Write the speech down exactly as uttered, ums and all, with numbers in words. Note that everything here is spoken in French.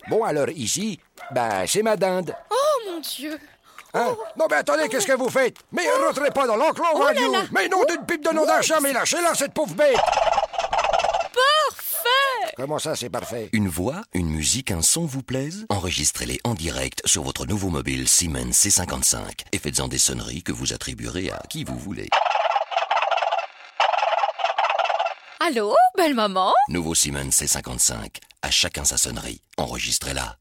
Bon, alors ici, ben, c'est ma dinde. Oh, mon Dieu. Hein? Oh. Non, mais attendez, qu'est-ce que vous faites? Mais oh. rentrez pas dans l'enclos, oh voyou! Mais non d'une pipe de nom d'un chat, mais lâchez-la, cette pauvre bête! Parfait! Comment ça, c'est parfait? Une voix, une musique, un son vous plaisent? Enregistrez-les en direct sur votre nouveau mobile Siemens C cinquante-cinq et faites-en des sonneries que vous attribuerez à qui vous voulez. Allô, belle maman? Nouveau Siemens C cinquante-cinq. À chacun sa sonnerie. Enregistrez-la.